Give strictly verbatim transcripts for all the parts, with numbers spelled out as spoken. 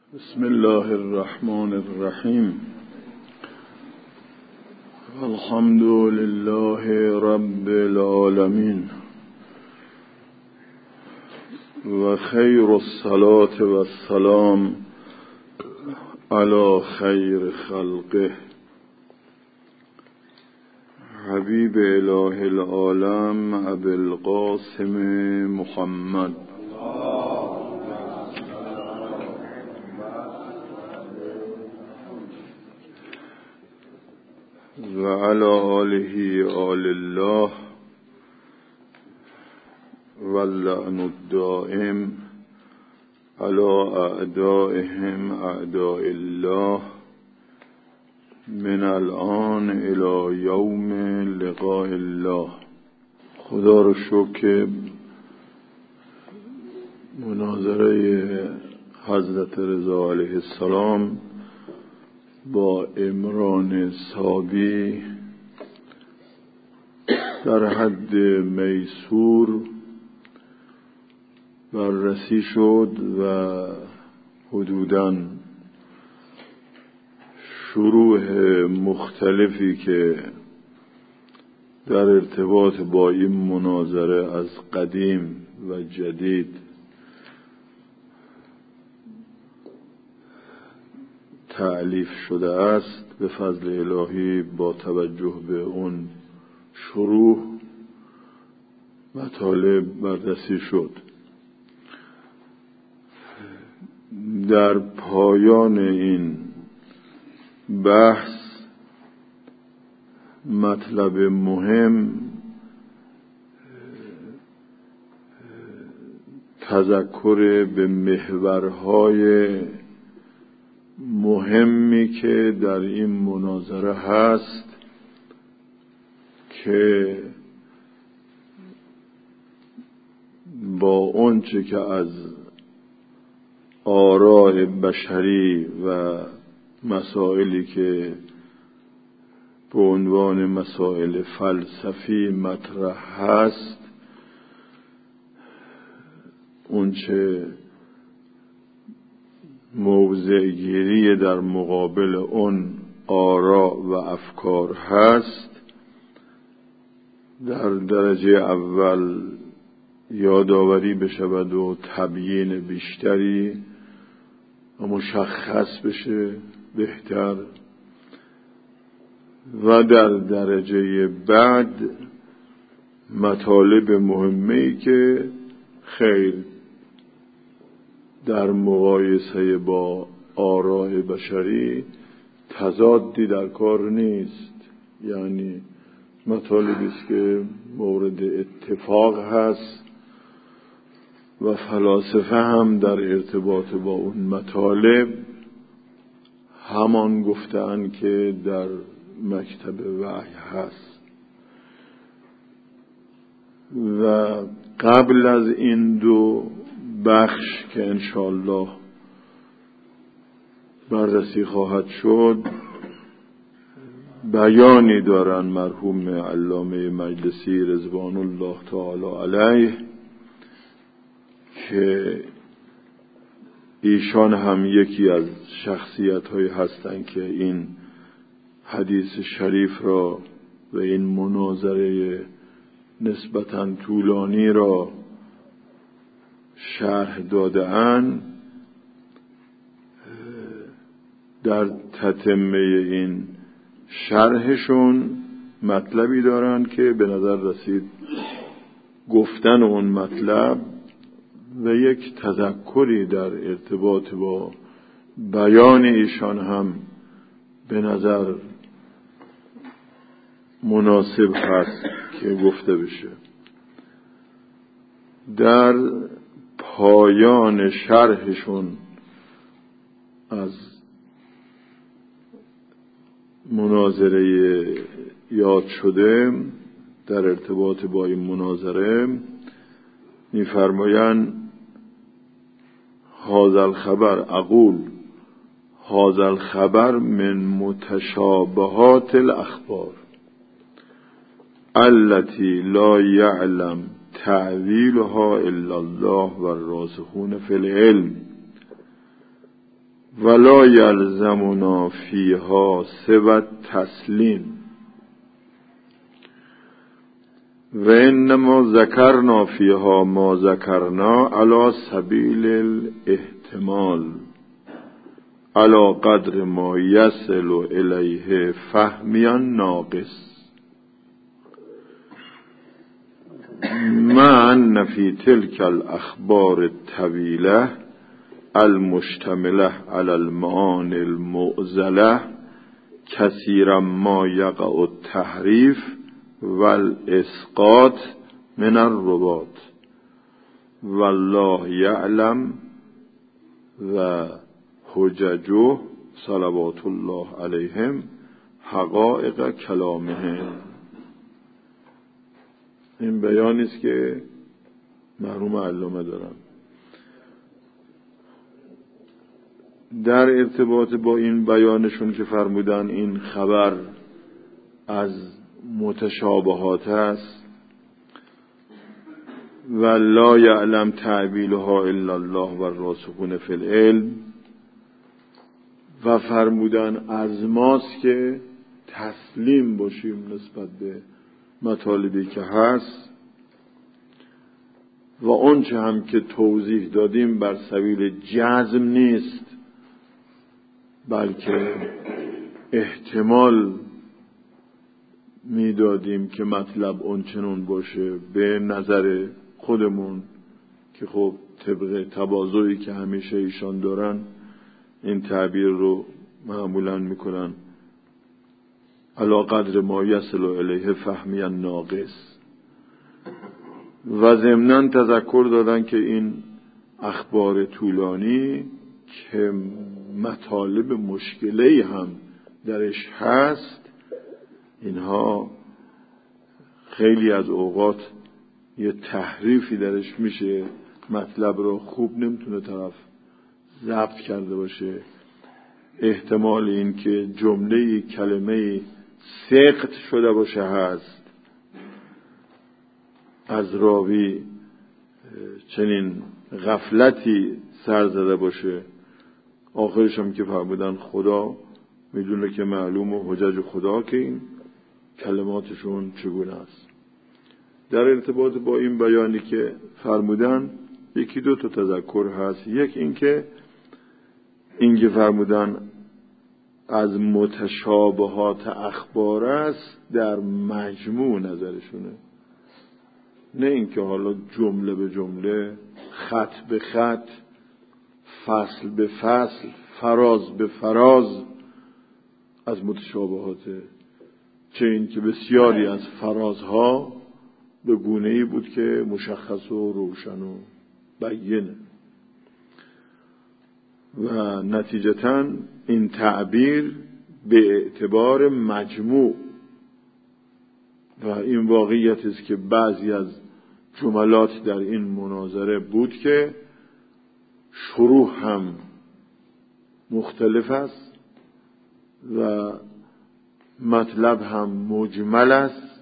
بسم الله الرحمن الرحیم. الحمد لله رب العالمین و خیر الصلاة و السلام علی خیر خلقه حبیب اله العالم ابی القاسم محمد و علی آله آل الله و اللعن الدائم علی اعدائهم اعداء الله من الان الی یوم لقاء الله. خدا رو شکر مناظره حضرت رضا علیه السلام با عمران صابی در حد میسور بررسی شد و حدوداً شروح مختلفی که در ارتباط با این مناظره از قدیم و جدید تألیف شده است به فضل الهی با توجه به اون شروح مطالب بررسی شد. در پایان این بحث مطلب مهم تذکر به محورهای مهمی که در این مناظره هست که با آنچه که از آراء بشری و مسائلی که به عنوان مسائل فلسفی مطرح هست، اونچه موضع گیری در مقابل اون آراء و افکار هست، در درجه اول یادآوری بشود و تبیین بیشتری و مشخص بشه بهتر، و در درجه بعد مطالب مهمی که خیر در مقایسه با آراء بشری تضادی در کار نیست، یعنی مطالبی است که مورد اتفاق هست و فلاسفه هم در ارتباط با اون مطالب همان گفتن که در مکتب وحی هست. و قبل از این دو بخش که انشاءالله بررسی خواهد شد، بیانی دارن مرحوم علامه مجلسی رضوان الله تعالی علیه که ایشان هم یکی از شخصیت های هستند که این حدیث شریف را و این مناظره نسبتاً طولانی را شرح داده اند. در تتمه این شرحشون مطلبی دارن که به نظر رسید گفتن اون مطلب و یک تذکری در ارتباط با بیان ایشان هم به نظر مناسب هست که گفته بشه. در پایان شرحشون از مناظره یاد شده در ارتباط با این مناظره می‌فرمایند هذا الخبر اقول هذا الخبر من متشابهات الاخبار التي لا يعلم تعویلها الا الله و الراسخون فی العلم ولا یلزمنا فیها سوى تسلیم و انما ذکرنا فیها ما ذکرنا علی سبیل الاحتمال علی قدر ما یصل الیه فهمی ناقص مع ان فی تلک الاخبار الطویله المشتمله علی المعانی المعضله کثیرا ما یقع التحریف والاسقاط من الرباط والله یعلم و حججه صلوات الله علیهم حقائق کلامهم. این بیانی است که مرحوم علامه دارن در ارتباط با این بیانشون که فرمودن این خبر از متشابهات است و لا یعلم تعبیلها الا الله و الراسخون فی العلم، و فرمودن از ماست که تسلیم باشیم نسبت به مطالبی که هست و آنچه هم که توضیح دادیم بر سبیل جزم نیست، بلکه احتمال میدادیم که مطلب اونچنون باشه به نظر خودمون که خب طبق تواضعی که همیشه ایشان دارن این تعبیر رو معمولا میکنن علی قدر ما یصل الیه فهمی ناقص. و ضمناً تذکر دادن که این اخبار طولانی که مطالب مشکلی هم درش هست، اینها خیلی از اوقات یه تحریفی درش میشه، مطلب رو خوب نمیتونه طرف ضبط کرده باشه، احتمال این که جمله کلمه سقط شده باشه هست، از راوی چنین غفلتی سر زده باشه. آخرش هم که فرمودن خدا میدونه که معلوم و حجج خدا که این کلماتشون چگونه است. در ارتباط با این بیانی که فرمودن یکی دو تا تذکر هست. یک این که این که فرمودن از متشابهات اخبار است در مجموع نظرشونه، نه این که حالا جمله به جمله، خط به خط، فصل به فصل، فراز به فراز از متشابهاته، چه این که بسیاری از فرازها به گونه‌ای بود که مشخص و روشن و بیینه و نتیجتاً این تعبیر به اعتبار مجموع و این واقعیت است که بعضی از جملات در این مناظره بود که شروع هم مختلف است و مطلب هم مجمل است،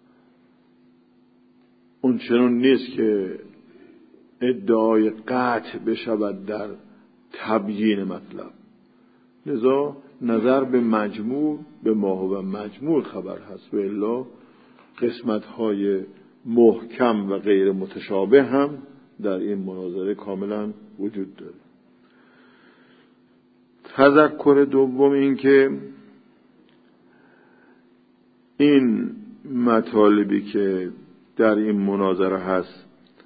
اون چنون نیست که ادعای قطع بشود در تبیین مطلب. لذا نظر به مجموع به ماهو مجموع خبر هست و الا قسمت‌های محکم و غیر متشابه هم در این مناظره کاملا وجود داره. تذکر دوم این که این مطالبی که در این مناظره هست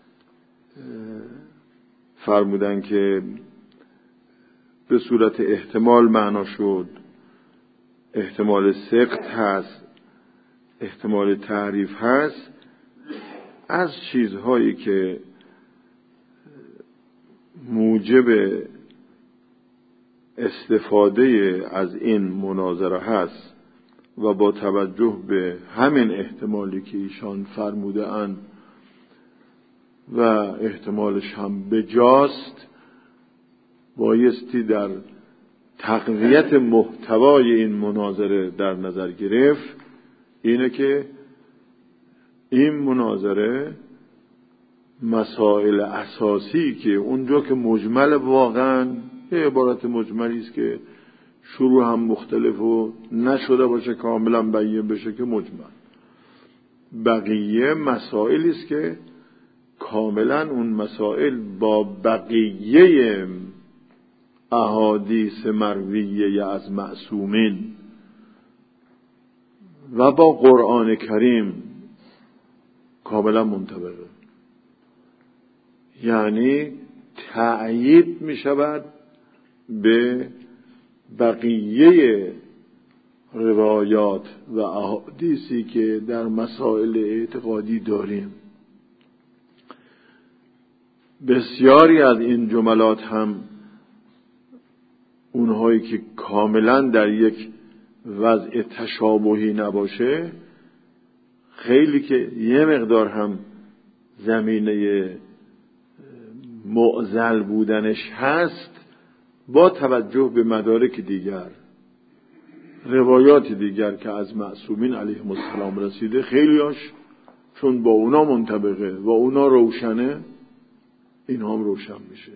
فرمودن که به صورت احتمال معنا شد، احتمال سقط هست، احتمال تعریف هست، از چیزهایی که موجب استفاده از این مناظره هست و با توجه به همین احتمالی که ایشان فرموده اند و احتمالش هم بجاست، بایستی در تقویت محتوای این مناظره در نظر گرفت اینه که این مناظره مسائل اساسی که اونجا که مجمل واقعا یه عبارت مجملی است که شروع هم مختلف و نشده باشه کاملا بیان بشه که مجمل. بقیه مسائلی است که کاملا اون مسائل با بقیه احادیث مرویه از معصومین و با قرآن کریم کاملا منطبقه. یعنی تأیید می شود به بقیه روایات و احادیثی که در مسائل اعتقادی داریم. بسیاری از این جملات هم اونهایی که کاملا در یک وضع تشابهی نباشه، خیلی که یه مقدار هم زمینه معضل بودنش هست، با توجه به مدارک دیگر، روایات دیگر که از معصومین علیهم السلام رسیده، خیلیاش چون با اونا منطبقه و اونا روشنه، این هم روشن میشه.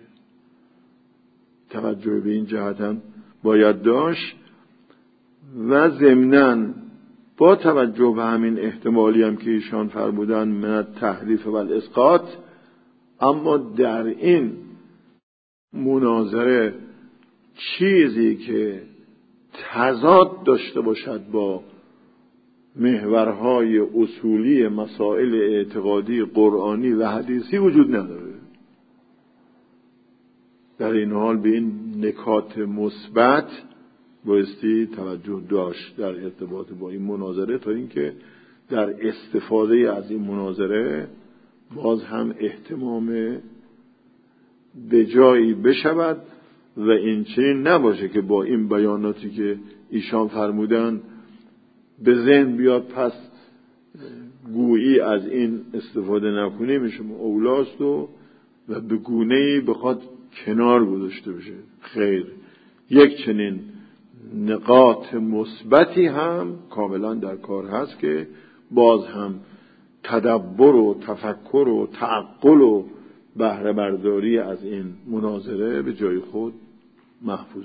توجه به این جهت هم باید داشت. و ضمناً با توجه به همین احتمالی هم که ایشان فرمودن من تحریف و الاسقاط، اما در این مناظره چیزی که تضاد داشته باشد با محورهای اصولی مسائل اعتقادی قرآنی و حدیثی وجود نداره. در این حال به این نکات مثبت بایستی توجه داشت در ارتباط با این مناظره، تا اینکه در استفاده از این مناظره باز هم اهتمام به جایی بشود و این چنین نباشه که با این بیاناتی که ایشان فرمودن به ذهن بیاد پس گویی از این استفاده نکنیم میشم اولاست و و به گونه‌ای بخواد کنار گذاشته بشه. خیر، یک چنین نقاط مثبتی هم کاملا در کار هست که باز هم تدبر و تفکر و تعقل و بهره برداری از این مناظره به جای خود محفوظ.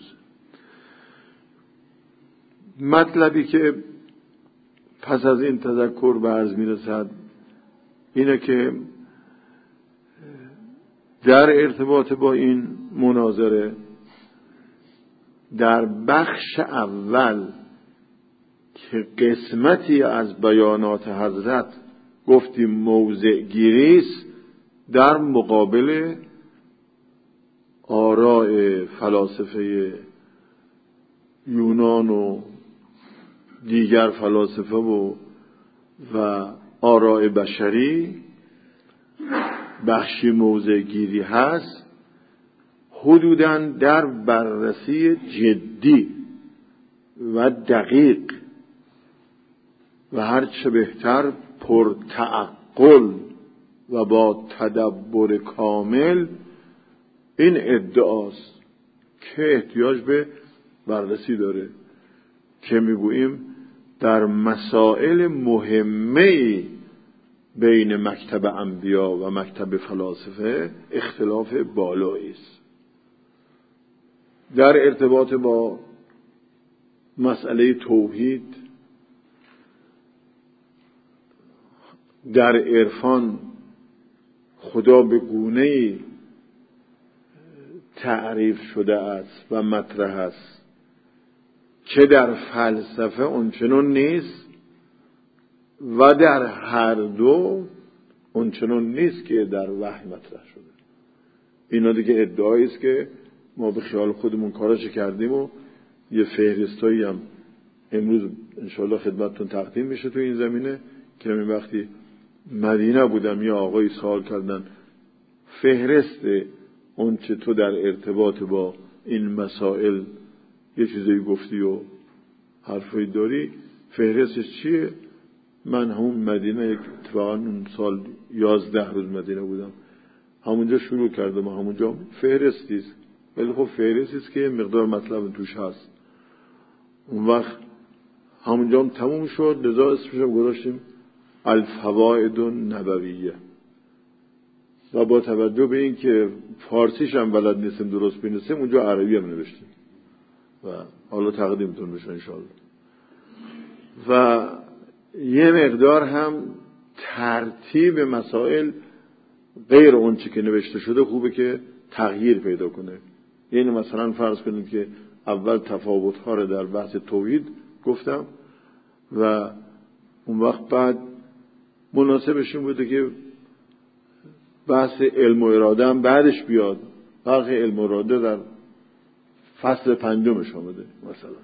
مطلبی که پس از این تذکر به عرض میرسد اینه که در ارتباط با این مناظره در بخش اول که قسمتی از بیانات حضرت گفتیم موضع گیریست در مقابل آراء فلاسفه یونان و دیگر فلاسفه و و آراء بشری، بخشی موضع گیری هست حدوداً در بررسی جدی و دقیق و هرچه بهتر پرتعقل و با تدبر کامل این ادعاست که احتیاج به بررسی داره که میگوییم در مسائل مهمه بین مکتب انبیا و مکتب فلاسفه اختلاف بالایی است. در ارتباط با مسئله توحید، در عرفان خدا به گونه‌ای تعریف شده است و مطرح است که در فلسفه اونچنان نیست و در هر دو اونچنان نیست که در وحی مطرح شده. اینا دیگه ادعایی است که ما به خیال خودمون کارش کردیم و یه فهرستایی هم امروز انشالله خدمتتون تقدیم میشه تو این زمینه که من وقتی مدینه بودم یه آقایی سوال کردن فهرست اون چه تو در ارتباط با این مسائل یه چیزایی گفتی و حرفایی داری، فهرستش چیه؟ من همون مدینه یک اتفاقا اون سال یازده روز مدینه بودم، همونجا شروع کردم و همونجا فهرستیست، ولی خب فهرستیست که مقدار مطلب توش هست. اون وقت همونجا هم تموم شد، لذا اسمشم گذاشتیم الفوائد النبویه، و با توجه به این که فارسیش هم بلد نیستیم درست بنویسیم اونجا عربی هم نوشتیم و حالا تقدیمتون بشه انشاءالله. و یه مقدار هم ترتیب مسائل غیر اون چی که نوشته شده خوبه که تغییر پیدا کنه. یعنی مثلا فرض کنید که اول تفاوت‌ها رو در بحث توحید گفتم و اون وقت بعد مناسبش این بوده که بحث علم و اراده هم بعدش بیاد. فرق علم و اراده در فصل پنجمش آمده مثلا،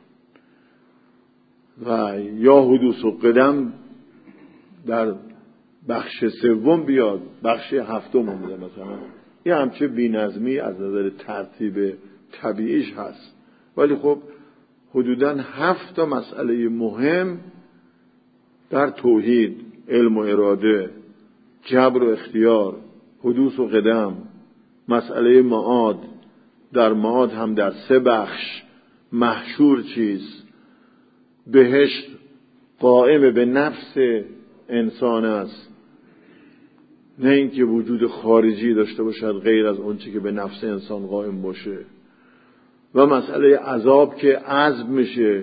و یا حدوث و قدم در بخش سوم بیاد، بخش هفتم آمده مثلا. یه همچه بی‌نظمی از نظر ترتیب طبیعیش هست، ولی خب حدوداً هفت تا مسئله مهم در توحید، علم و اراده، جبر و اختیار، حدوث و قدم، مسئله معاد، در معاد هم در سه بخش، محشور چیست، بهشت قائم به نفس انسان است، نه اینکه وجود خارجی داشته باشد غیر از اون چیزی که به نفس انسان قائم باشه، و مسئله عذاب که عذب میشه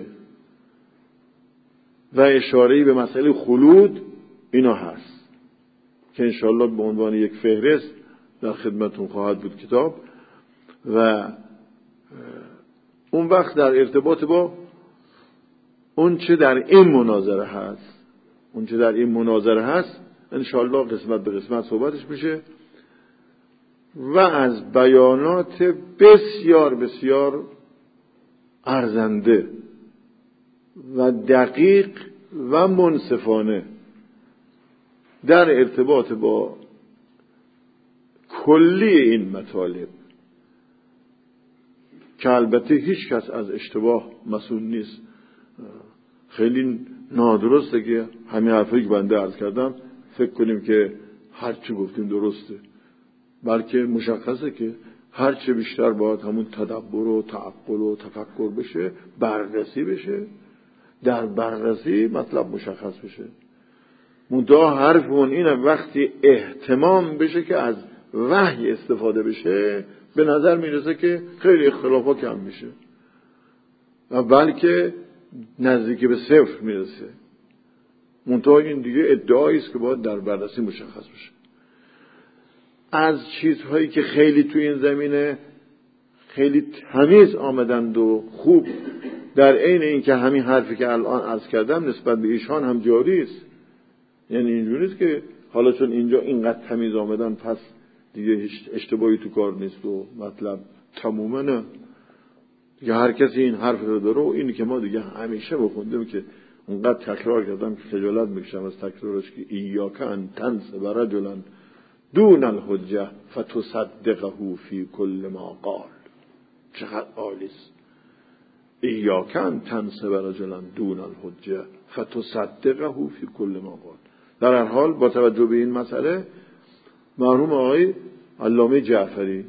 و اشاره‌ای به مسئله خلود. اینا هست که انشاءالله به عنوان یک فهرست در خدمتون خواهد بود کتاب. و اون وقت در ارتباط با اون چه در این مناظره هست اون چه در این مناظره هست انشاءالله قسمت به قسمت صحبتش میشه و از بیانات بسیار بسیار ارزنده و دقیق و منصفانه در ارتباط با کلی این مطالب که البته هیچ کس از اشتباه مسئول نیست. خیلی نادرسته که همین حرفایی که بنده عرض کردم فکر کنیم که هر چی گفتیم درسته، بلکه مشخصه که هر چه بیشتر باید همون تدبر و تعقل و تفکر بشه، بررسی بشه، در بررسی مطلب مشخص بشه. منتها حرفمون اینه وقتی اهتمام بشه که از وحی استفاده بشه، به نظر میرسه که خیلی اختلافا کم میشه و بلکه نزدیک به صفر میرسه. منتها این دیگه ادعایی است که باید در بررسی مشخص بشه. از چیزهایی که خیلی توی این زمینه خیلی تمیز آمدند و خوب، در عین این که همین حرفی که الان عرض کردم نسبت به ایشان هم جاری است. یعنی اینجوری نیست که حالا چون اینجا اینقدر تمیز آمدن پس دیگه هیچ اشتباهی تو کار نیست و مطلب تمومه. نه دیگه هر کسی این حرف رو داره و اینی که ما دیگه همیشه بخوندیم که اونقدر تکرار کردم که خجالت میکشم از تکرارش که ایاک ان تنصب رجلا دون الحجه فتصدقه فی کل ما قال. چقدر عالی است. ایاک ان تنصب رجلا دون الحجه فتصدقه فی کل ما قال. در هر حال با توجه به این مسئله مرحوم آقای علامه جعفری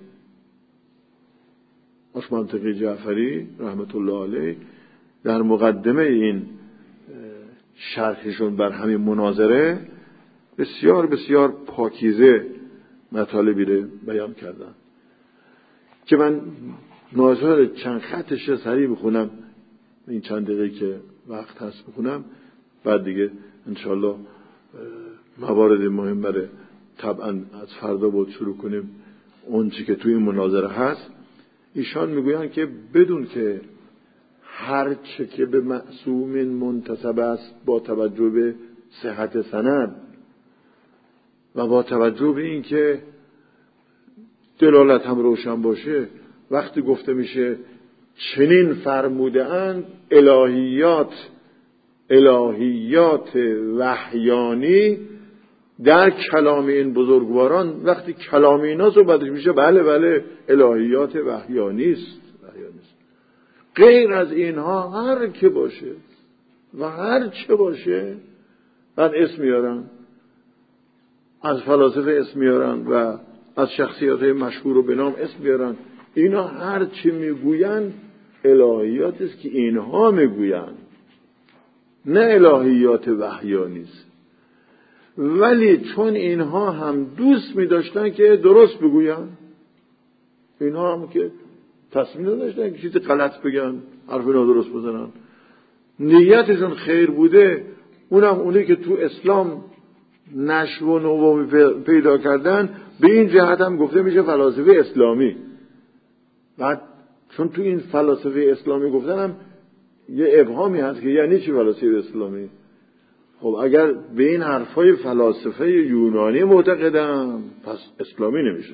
اش منطقی جعفری رحمت الله علیه در مقدمه این شرحشون بر همین مناظره بسیار بسیار پاکیزه مطالبی رو بیان کردن که من ناظر چند خطش سریع بخونم، این چند دقیقه که وقت هست بخونم، بعد دیگه انشالله موارد مهم بره طبعا از فردا بود شروع کنیم اون چی که توی این مناظره هست. ایشان میگویند که بدون که هر چه که به معصوم منتسب است با توجه به صحت سند و با توجه به این که دلالت هم روشن باشه، وقتی گفته میشه چنین فرموده اند الهیات الهیات وحیانی در کلام این بزرگواران، وقتی کلام اینا صحبتش میشه بله بله الهیات وحیانی است. غیر از اینها هر که باشه و هر چه باشه بعد اسم میارن، از فلاسفه اسم میارن و از شخصیت مشهور و بنام اسم میارن. اینا هر چی میگوین الهیات است که اینها میگوین، نه الهیات وحیانی است. ولی چون اینها هم دوست می داشتن که درست بگوین، اینها هم که تصمیم داشتن که چیز غلط بگن، حرف نادرست بزنن، نیتشون خیر بوده، اونم اونی که تو اسلام نشو و نوو پیدا کردن، به این جهت هم گفته میشه فلاسفه اسلامی. بعد چون تو این فلاسفه اسلامی گفتن هم یه ابهامی هست که یعنی چی فلاسفه اسلامی؟ خب اگر به این حرفای فلاسفه یونانی معتقدن پس اسلامی نمیشه.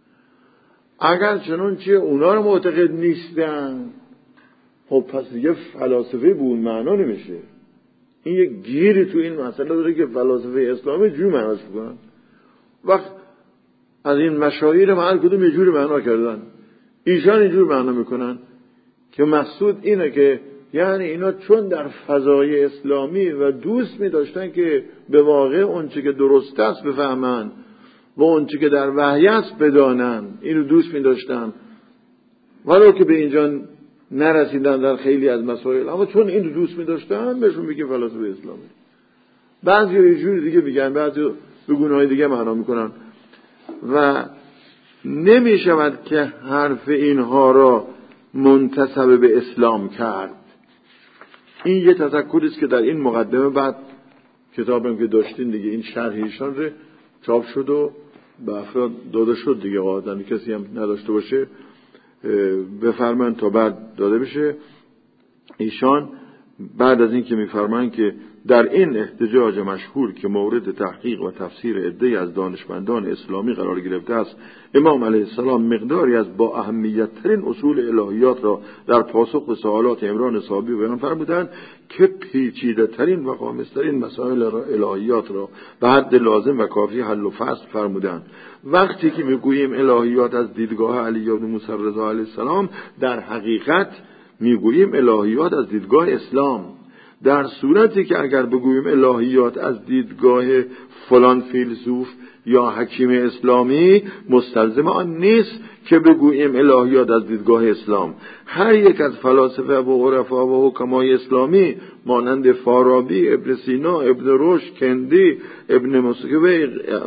اگر چنون چیه اونا رو معتقد نیستن خب پس دیگه فلاسفه به اون معنا نمیشه. این یک گیری تو این مسئله داره که فلاسفه اسلامی جور معناش بکنن. وقت از این مشاهیر ما هر کدوم یه جور معنا کردن، ایشان اینجور معنا میکنن که مقصود اینه که یعنی اینا چون در فضای اسلامی و دوست می داشتن که به واقع اون چی که درست است بفهمن و اون چی که در وحی است بدانن، اینو دوست می داشتن ولو که به اینجا نرسیدن در خیلی از مسائل، اما چون اینو دوست می داشتن بهشون میگه فلاسفه اسلامی. بعضی یه جوری دیگه میگن، بعضی به گونه‌های دیگه معنا میکنن و نمی شود که حرف اینها را منتسب به اسلام کرد. این یه تذکری است که در این مقدمه بعد کتابم که داشتین دیگه این شرحیشان رو چاپ شد و به افراد داده شد دیگه، قاعدن کسی هم نداشته باشه بفرمایند تا بعد داده بشه. ایشان بعد از این که میفرمایند که در این احتجاج مشهور که مورد تحقیق و تفسیر عده‌ای از دانشمندان اسلامی قرار گرفته است، امام علیه السلام مقداری از با اهمیت ترین اصول الهیات را در پاسخ به سوالات عمران صحابی بیان فرمودند که پیچیده ترین و غامض ترین مسائل الهیات را به حد لازم و کافی حل و فصل فرمودند. وقتی که میگوییم الهیات از دیدگاه علی بن موسی رضا علیه السلام، در حقیقت میگوییم الهیات از دیدگاه اسلام، در صورتی که اگر بگوییم الهیات از دیدگاه فلان فیلسوف یا حکیم اسلامی، مستلزم آن نیست که بگوییم الهیات از دیدگاه اسلام. هر یک از فلاسفه و عرفا و حکمای اسلامی مانند فارابی، ابن سینا، ابن رشد، کندی، ابن مسکوی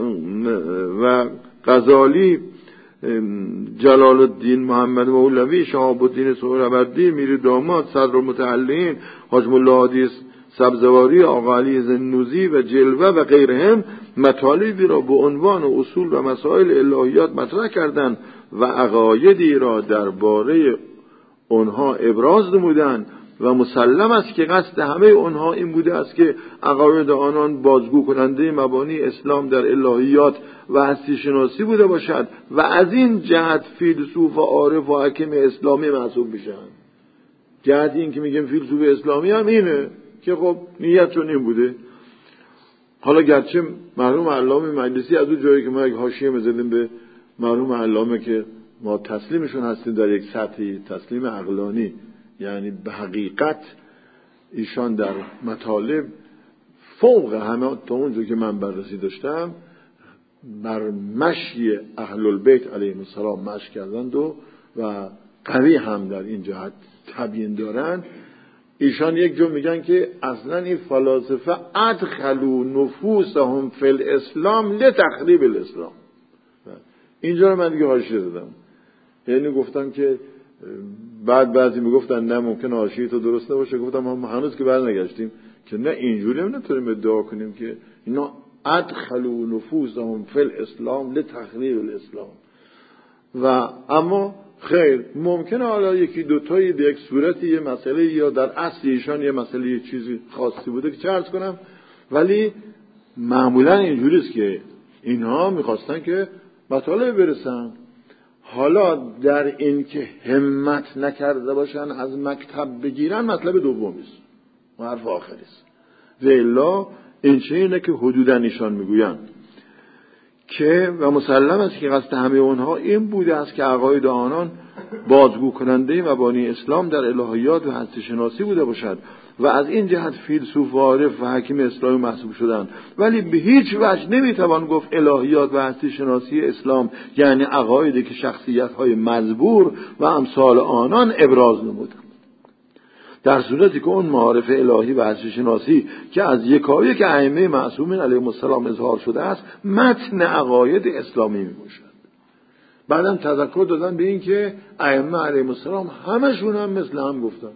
و غزالی، جلال الدین محمد مولوی، شهاب الدین سهروردی، میر داماد، صدر المتعلین، حاج ملا هادی سبزواری، آقا علی زنوزی و جلوه و غیرهم مطالبی را به عنوان اصول و مسائل الهیات مطرح کردند و عقایدی را درباره آنها ابراز نمودند و مسلم است که قصد همه آنها این بوده است که عقاید آنان بازگو کننده مبانی اسلام در الهیات و هستی شناسی بوده باشد و از این جهت فیلسوف و عارف و حکیم اسلامی محسوب میشن. جهت این که میگیم فیلسوف اسلامی هم اینه که خب نیتشون این بوده. حالا گرچه مرحوم علامه مجلسی از اون جایی که ما یک حاشیه می‌زدیم به مرحوم علامه که ما تسلیمشون هستیم در یک سطحی تسلیم عقلانی، یعنی به حقیقت ایشان در مطالب فوق همه تا اونجا که من بررسی داشتم بر مشی اهل البیت علیهم السلام مشی کردند و و قوی هم در این جهت تبیین دارن. ایشان یک جو میگن که اصلا این فلاسفه ادخلوا نفوسهم فی الاسلام لتخریب الاسلام. اینجا رو من دیگه حاشیه دادم، یعنی گفتم که بعد بعضی میگفتن نه ممکن حاشیه تو درست نباشه، گفتم ما هنوز که برنگشتیم که نه اینجوری هم نمیتونیم ادعا کنیم که اینا ادخلوا نفوسهم فی الاسلام لتخریب الاسلام. و اما خیر ممکنه حالا یکی دوتایی به یک صورتی یه مسئله یا در اصل ایشان یه مسئله یه چیزی خاصی بوده که چه عرض کنم، ولی معمولا اینجوریست که اینها میخواستن که مطالب برسن. حالا در این که همت نکرده باشن از مکتب بگیرن مطلب دومیست و حرف آخریست. و الا این چه اینه که حدودا ایشان میگوین که و مسلم است که قصد همه اونها این بوده است که عقاید آنان بازگو کننده مبانی اسلام در الهیات و هستی شناسی بوده باشد و از این جهت فیلسوف و عارف و حکیم اسلامی محسوب شدند. ولی به هیچ وجه نمیتوان گفت الهیات و هستی شناسی اسلام یعنی عقایدی که شخصیت های مزبور و امثال آنان ابراز نمودند. در صورتی که اون معارف الهی و هستی شناسی که از یکایک که ائمه معصومین علیهم السلام اظهار شده است متن عقاید اسلامی میباشد. بعدم تذکر دادن به این که ائمه علیهم السلام همشون هم مثل هم گفتن.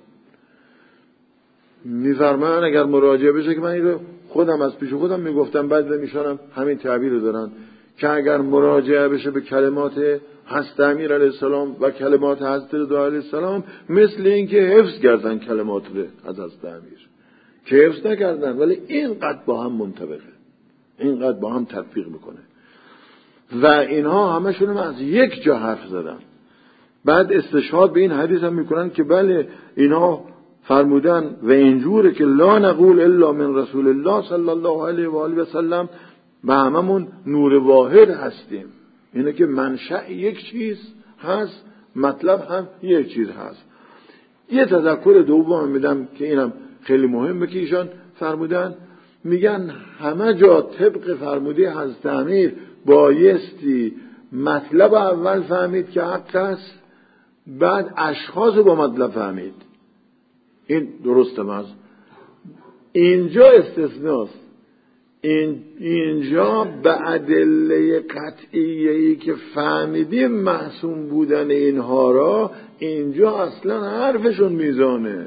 میفرمان اگر مراجعه بشه که من اینو خودم از پیش خودم میگفتم، بعد میشونم همین تعبیر رو دارن که اگر مراجعه بشه به کلمات حضرت امیر علیه السلام و کلمات حضرت رضا علیه السلام مثل این که حفظ کردن کلمات رو از حضرت امیر، که حفظ نکردن ولی اینقدر با هم منطبقه، اینقدر با هم تطبیق میکنه و اینها همشون هم از یک جا حرف زدن. بعد استشهاد به این حدیث هم میکنن که بله اینها فرمودن و اینجوره که لا نقول الا من رسول الله صلی الله علیه و آله و سلم و هممون نور واحد هستیم. اینه که منشأ یک چیز هست، مطلب هم یک چیز هست. یه تذکر دوم میدم که اینم خیلی مهمه که ایشان فرمودن، میگن همه جا طبق فرموده حضرت امیر بایستی مطلب اول فهمید که حق است، بعد اشخاص با مطلب فهمید. این درسته ماست. اینجا استثناست. این اینجا به ادله قطعیه‌ای که فهمیدیم معصوم بودن اینها را، اینجا اصلا حرفشون میزانه،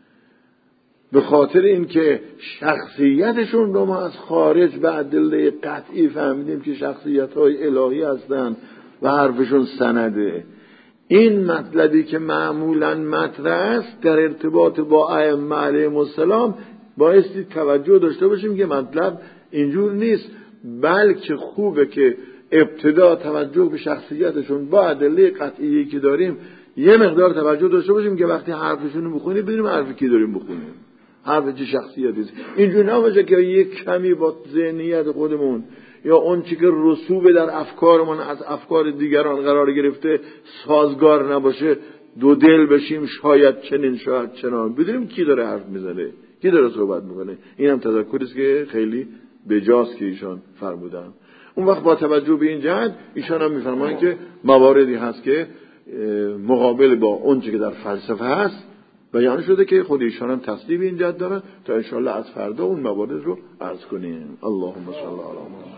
به خاطر اینکه شخصیتشون رو ما از خارج به ادله قطعی فهمیدیم که شخصیت‌های الهی هستن و حرفشون سنده. این مطلبی که معمولاً مطرح است در ارتباط با ائمه علیهم السلام بایستی توجه داشته باشیم که مطلب اینجور نیست، بلکه خوبه که ابتدا توجه به شخصیتشون با ادله قطعی که داریم یه مقدار توجه داشته باشیم که وقتی حرفشون رو بخونیم بدونیم حرف کی داریم بخونیم، حرف چه شخصیتی است. اینجور نباشه که یک کمی با ذهنیت خودمون یا اون چی که رسوب در افکارمون از افکار دیگران قرار گرفته سازگار نباشه دو دل بشیم، شاید چنین شاید چنان، بدونیم کی داره حرف میزنه، کی داره صحبت میکنه. اینم تذکری است که خیلی بجاست که ایشان فرمودن. اون وقت با توجه به این جهت ایشان هم میفرمایند که مواردی هست که مقابل با اون چی که در فلسفه هست بیان شده که خود ایشان هم تصدیق این جهت دارن تا انشاءالله از فردا اون موارد رو عرض کنیم. اللهم صل علی محمد.